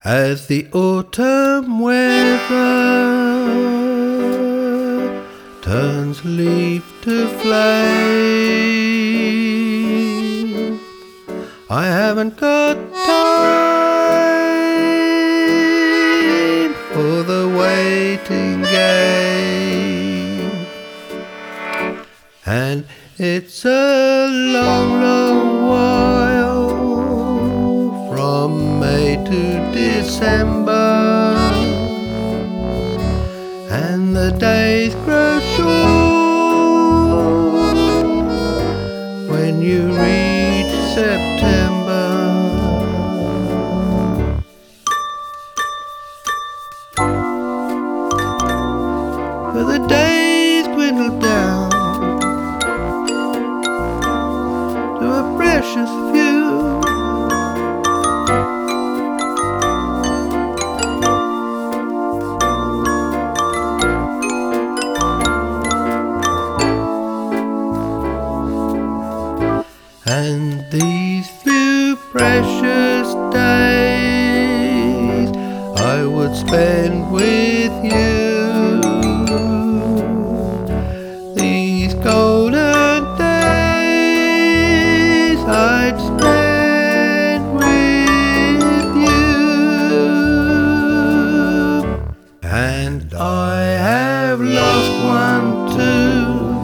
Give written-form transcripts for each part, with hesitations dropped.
As the autumn weather turns leaf to flame, I haven't got time for the waiting game. And it's a long, long while from May to December, and the days grow short when you reach September. For the days dwindle down to a precious few, and these few precious days I would spend with you. These golden days I'd spend with you. And I have lost one too,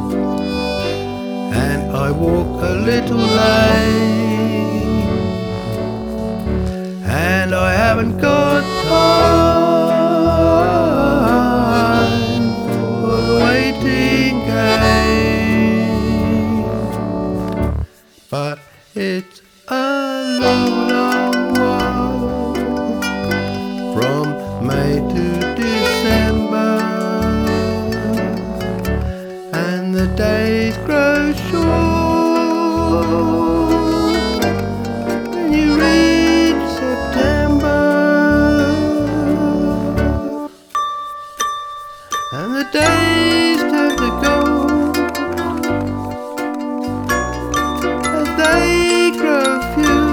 and I walk a little lane, and I haven't got time for the waiting game. But it's a long, long while from May to December, and the days grow short when you reach September, and the days turn to gold as they grow few.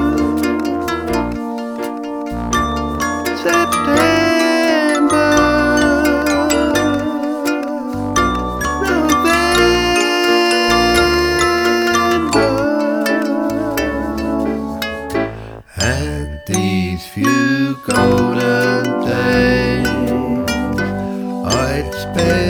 September, and these few golden days I'd spend